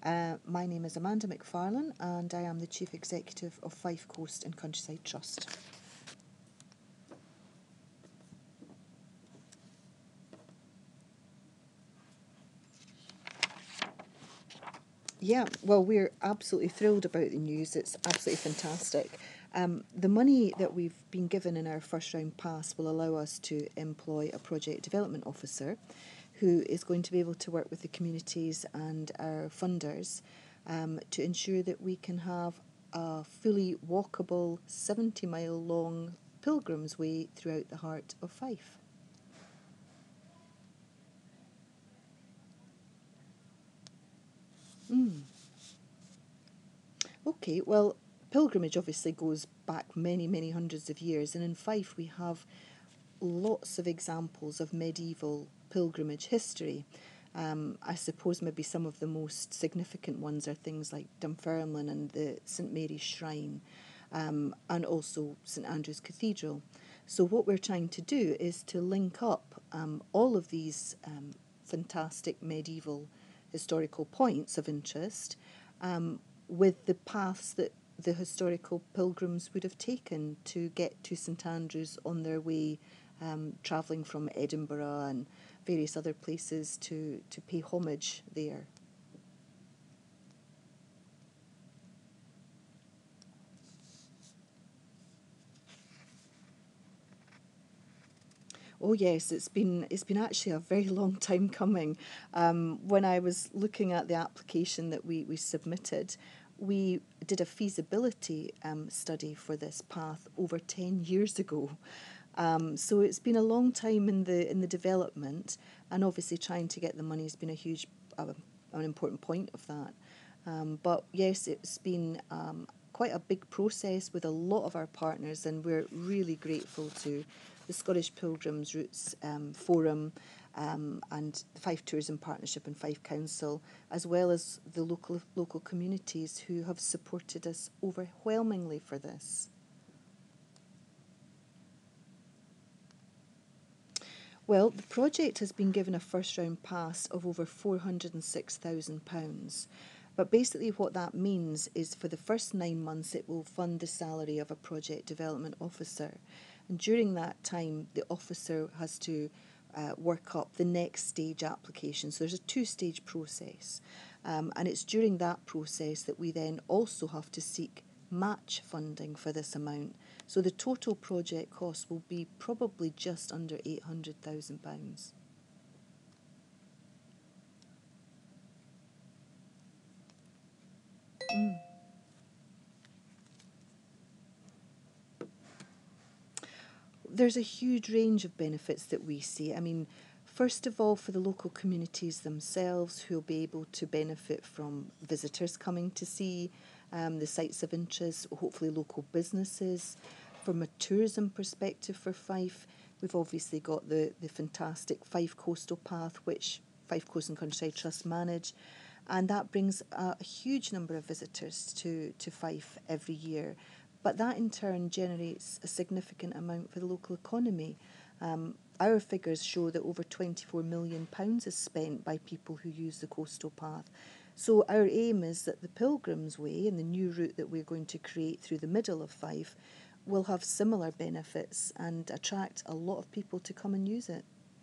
My name is Amanda McFarlane and I am the Chief Executive of Fife Coast and Countryside Trust. Yeah, well, we're absolutely thrilled about the news. It's absolutely fantastic. The money that we've been given in our first round pass will allow us to employ a project development officer who is going to be able to work with the communities and our funders to ensure that we can have a fully walkable 70-mile long pilgrim's way throughout the heart of Fife. Okay, well, pilgrimage obviously goes back many, many hundreds of years, and in Fife we have lots of examples of medieval pilgrimage history. I suppose maybe some of the most significant ones are things like Dunfermline and the St Mary's Shrine, and also St Andrew's Cathedral. So what we're trying to do is to link up all of these fantastic medieval historical points of interest with the paths that the historical pilgrims would have taken to get to St Andrews on their way, travelling from Edinburgh and various other places to pay homage there. Oh yes, it's been actually a very long time coming. When I was looking at the application that we submitted, we did a feasibility study for this path over 10 years ago. So it's been a long time in the development, and obviously trying to get the money has been a huge an important point of that. But yes, it's been quite a big process with a lot of our partners, and we're really grateful to the Scottish Pilgrims Routes Forum and the Fife Tourism Partnership and Fife Council, as well as the local communities who have supported us overwhelmingly for this. Well, the project has been given a first round pass of over £406,000. But basically, what that means is for the first 9 months, it will fund the salary of a project development officer. And during that time, the officer has to work up the next stage application. So there's a two-stage process. And it's during that process that we then also have to seek match funding for this amount. So the total project cost will be probably just under £800,000. There's a huge range of benefits that we see. I mean, first of all, for the local communities themselves, who will be able to benefit from visitors coming to see the sites of interest, hopefully local businesses. From a tourism perspective for Fife, we've obviously got the fantastic Fife Coastal Path, which Fife Coast and Countryside Trust manage, and that brings a huge number of visitors to Fife every year. But that in turn generates a significant amount for the local economy. Our figures show that over £24 million is spent by people who use the coastal path. So our aim is that the Pilgrim's Way and the new route that we're going to create through the middle of Fife will have similar benefits and attract a lot of people to come and use it.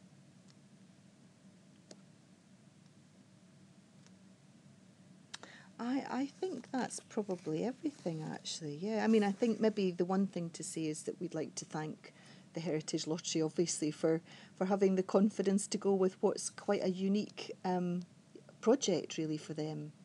I think that's probably everything, actually. Yeah, I mean, I think maybe the one thing to say is that we'd like to thank the Heritage Lottery, obviously, for having the confidence to go with what's quite a unique project, really, for them.